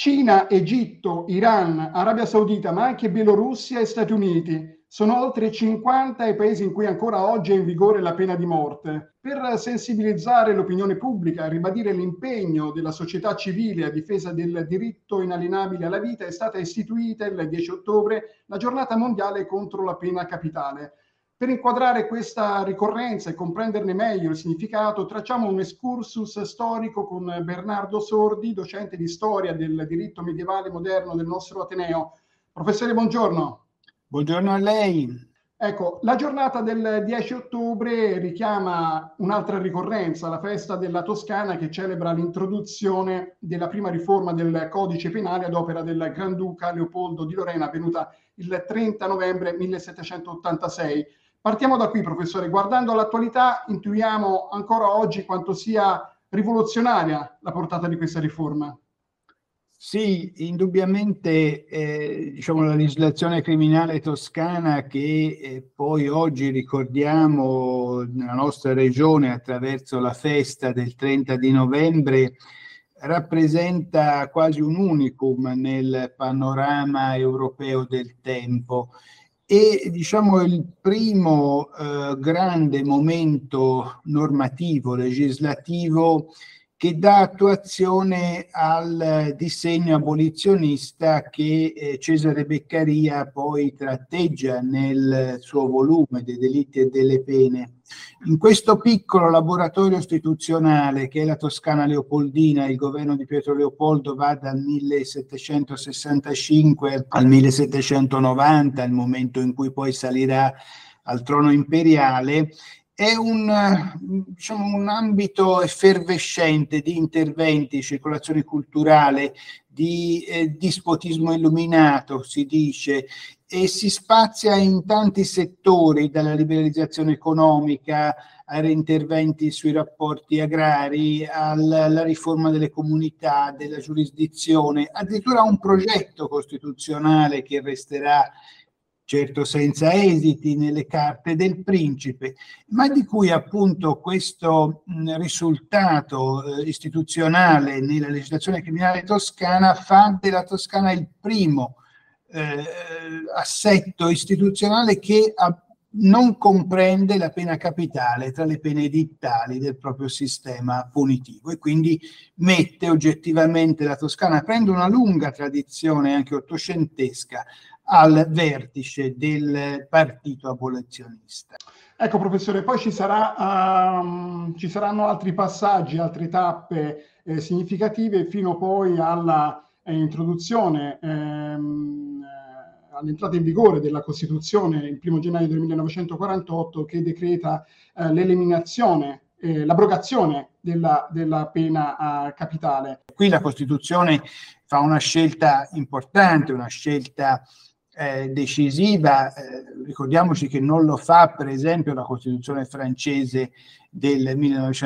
Cina, Egitto, Iran, Arabia Saudita, ma anche Bielorussia e Stati Uniti. Sono oltre 50 i paesi in cui ancora oggi è in vigore la pena di morte. Per sensibilizzare l'opinione pubblica e ribadire l'impegno della società civile a difesa del diritto inalienabile alla vita, è stata istituita il 10 ottobre la giornata mondiale contro la pena capitale. Per inquadrare questa ricorrenza e comprenderne meglio il significato, tracciamo un excursus storico con Bernardo Sordi, docente di storia del diritto medievale moderno del nostro Ateneo. Professore, buongiorno. Buongiorno a lei. Ecco, la giornata del 10 ottobre richiama un'altra ricorrenza, la festa della Toscana, che celebra l'introduzione della prima riforma del codice penale ad opera del Granduca Leopoldo di Lorena, avvenuta il 30 novembre 1786. Partiamo da qui, professore. Guardando all'attualità, intuiamo ancora oggi quanto sia rivoluzionaria la portata di questa riforma. Sì, indubbiamente la legislazione criminale toscana che poi oggi ricordiamo nella nostra regione attraverso la festa del 30 di novembre rappresenta quasi un unicum nel panorama europeo del tempo. E il primo grande momento normativo, legislativo che dà attuazione al disegno abolizionista che Cesare Beccaria poi tratteggia nel suo volume dei delitti e delle pene. In questo piccolo laboratorio istituzionale che è la Toscana Leopoldina, il governo di Pietro Leopoldo va dal 1765 al 1790, il momento in cui poi salirà al trono imperiale. È un ambito effervescente di interventi, circolazione culturale, di dispotismo illuminato, si dice, e si spazia in tanti settori, dalla liberalizzazione economica ai interventi sui rapporti agrari, alla riforma delle comunità, della giurisdizione, addirittura un progetto costituzionale che resterà certo senza esiti nelle carte del principe, ma di cui appunto questo risultato istituzionale nella legislazione criminale toscana fa della Toscana il primo assetto istituzionale che non comprende la pena capitale tra le pene edittali del proprio sistema punitivo e quindi mette oggettivamente la Toscana, prende una lunga tradizione anche ottocentesca, al vertice del partito abolizionista. Ecco, professore, poi ci saranno altri passaggi, altre tappe significative fino poi alla introduzione, all'entrata in vigore della Costituzione il 1 gennaio del 1948, che decreta l'eliminazione, l'abrogazione della pena capitale. Qui la Costituzione fa una scelta importante, una scelta decisiva. Ricordiamoci che non lo fa per esempio la Costituzione francese del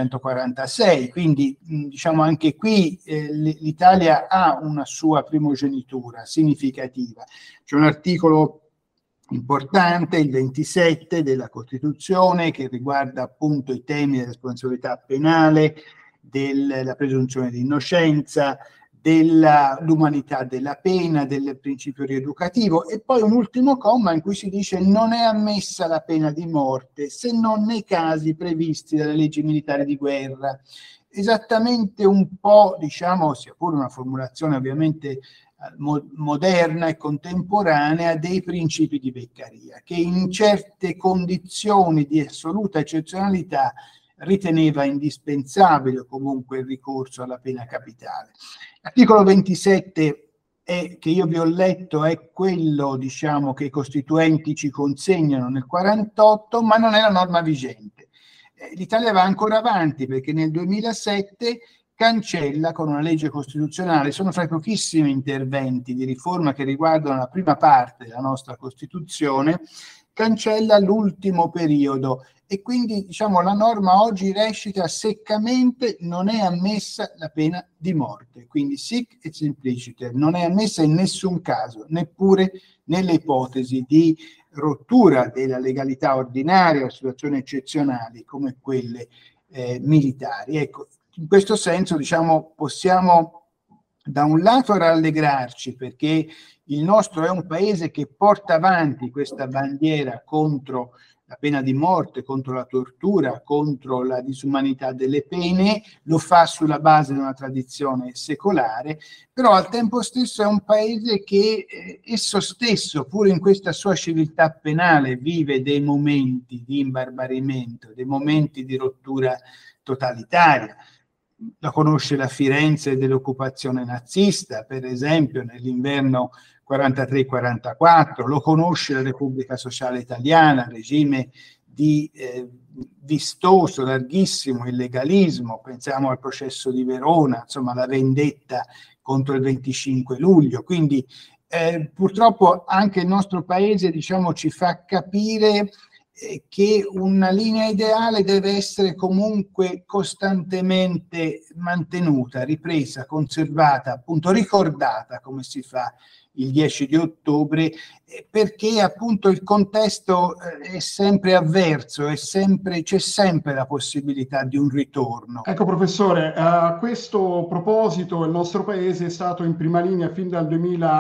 1946, quindi anche qui l'Italia ha una sua primogenitura significativa. C'è un articolo importante, il 27 della Costituzione, che riguarda appunto i temi della responsabilità penale, della presunzione di innocenza, dell'umanità della pena, del principio rieducativo, e poi un ultimo comma in cui si dice non è ammessa la pena di morte se non nei casi previsti dalle leggi militari di guerra. Esattamente un po', sia pure una formulazione ovviamente moderna e contemporanea dei principi di Beccaria, che in certe condizioni di assoluta eccezionalità riteneva indispensabile comunque il ricorso alla pena capitale. L'articolo 27 che io vi ho letto è quello che i costituenti ci consegnano nel 48, ma non è la norma vigente. L'Italia va ancora avanti perché nel 2007 cancella con una legge costituzionale, sono fra i pochissimi interventi di riforma che riguardano la prima parte della nostra Costituzione, cancella l'ultimo periodo e quindi la norma oggi recita seccamente non è ammessa la pena di morte, quindi sic et simpliciter, non è ammessa in nessun caso, neppure nelle ipotesi di rottura della legalità ordinaria o situazioni eccezionali come quelle militari. Ecco, in questo senso possiamo da un lato rallegrarci perché il nostro è un paese che porta avanti questa bandiera contro la pena di morte, contro la tortura, contro la disumanità delle pene, lo fa sulla base di una tradizione secolare, però al tempo stesso è un paese che esso stesso, pur in questa sua civiltà penale, vive dei momenti di imbarbarimento, dei momenti di rottura totalitaria. La conosce la Firenze dell'occupazione nazista, per esempio, nell'inverno 43-44, lo conosce la Repubblica Sociale Italiana, regime di vistoso, larghissimo illegalismo, pensiamo al processo di Verona, insomma la vendetta contro il 25 luglio, quindi purtroppo anche il nostro paese, diciamo, ci fa capire che una linea ideale deve essere comunque costantemente mantenuta, ripresa, conservata, appunto ricordata come si fa il 10 di ottobre, perché appunto il contesto è sempre avverso, c'è sempre la possibilità di un ritorno. Ecco professore, a questo proposito il nostro paese è stato in prima linea fin dal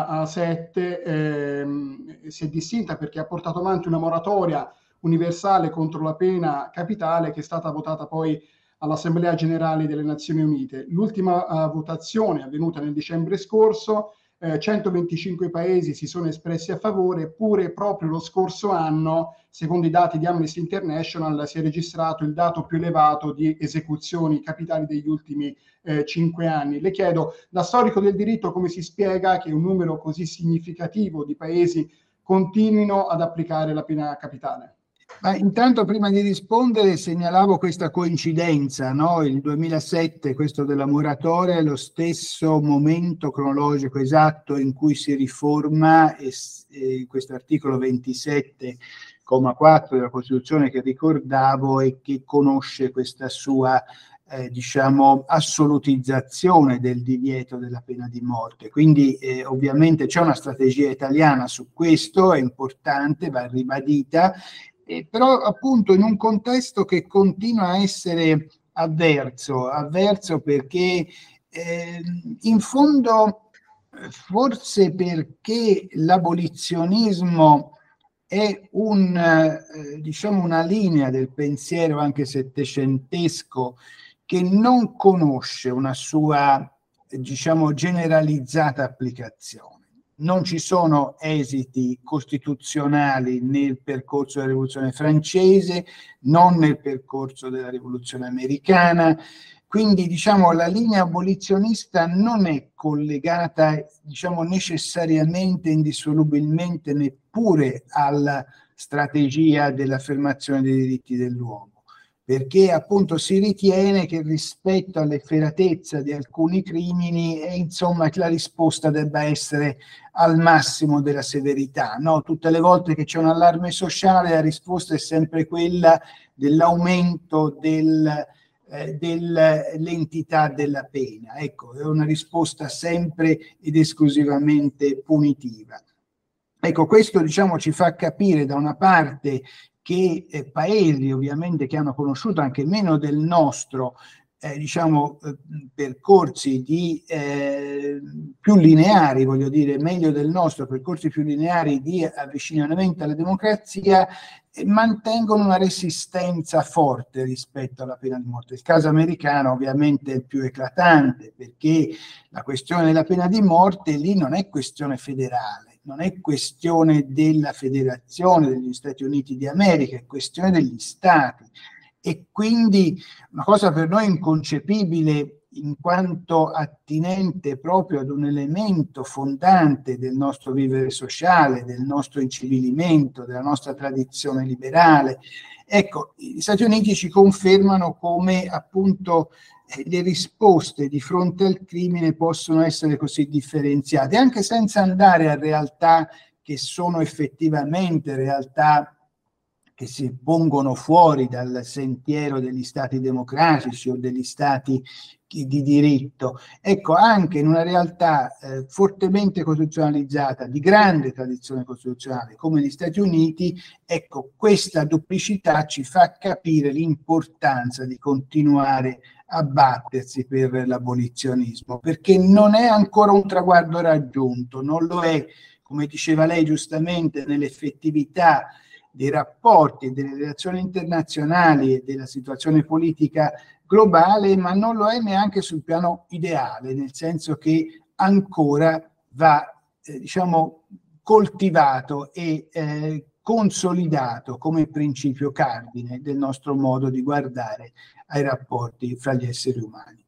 2007, si è distinta perché ha portato avanti una moratoria universale contro la pena capitale che è stata votata poi all'Assemblea Generale delle Nazioni Unite. L'ultima votazione avvenuta nel dicembre scorso, 125 paesi si sono espressi a favore, eppure proprio lo scorso anno, secondo i dati di Amnesty International, si è registrato il dato più elevato di esecuzioni capitali degli ultimi 5 anni. Le chiedo, da storico del diritto, come si spiega che un numero così significativo di paesi continuino ad applicare la pena capitale? Ma intanto, prima di rispondere, segnalavo questa coincidenza, no? Il 2007, questo della moratoria, è lo stesso momento cronologico esatto in cui si riforma questo articolo 27,4 della Costituzione che ricordavo e che conosce questa sua diciamo assolutizzazione del divieto della pena di morte. Quindi ovviamente c'è una strategia italiana su questo, è importante, va ribadita. Però appunto in un contesto che continua a essere avverso perché in fondo forse perché l'abolizionismo è diciamo una linea del pensiero anche settecentesco che non conosce una sua diciamo generalizzata applicazione. Non ci sono esiti costituzionali nel percorso della Rivoluzione francese, non nel percorso della Rivoluzione americana, quindi diciamo la linea abolizionista non è collegata diciamo necessariamente, indissolubilmente neppure alla strategia dell'affermazione dei diritti dell'uomo, perché appunto si ritiene che rispetto all'efferatezza di alcuni crimini insomma che la risposta debba essere al massimo della severità, no? Tutte le volte che c'è un allarme sociale la risposta è sempre quella dell'aumento dell'entità della pena, ecco, è una risposta sempre ed esclusivamente punitiva. Ecco, questo diciamo ci fa capire da una parte che paesi ovviamente che hanno conosciuto anche meno del nostro diciamo percorsi più lineari, voglio dire meglio del nostro, percorsi più lineari di avvicinamento alla democrazia, mantengono una resistenza forte rispetto alla pena di morte. Il caso americano ovviamente è il più eclatante, perché la questione della pena di morte lì non è questione federale, non è questione della federazione degli Stati Uniti d'America, è questione degli stati. E quindi una cosa per noi inconcepibile in quanto attinente proprio ad un elemento fondante del nostro vivere sociale, del nostro incivilimento, della nostra tradizione liberale. Ecco, gli Stati Uniti ci confermano come appunto le risposte di fronte al crimine possono essere così differenziate, anche senza andare a realtà che sono effettivamente realtà che si pongono fuori dal sentiero degli stati democratici o degli stati di diritto. Ecco, anche in una realtà fortemente costituzionalizzata, di grande tradizione costituzionale come gli Stati Uniti, ecco, questa duplicità ci fa capire l'importanza di continuare a battersi per l'abolizionismo, perché non è ancora un traguardo raggiunto, non lo è, come diceva lei giustamente, nell'effettività dei rapporti, delle relazioni internazionali e della situazione politica globale, ma non lo è neanche sul piano ideale, nel senso che ancora va, diciamo, coltivato e consolidato come principio cardine del nostro modo di guardare ai rapporti fra gli esseri umani.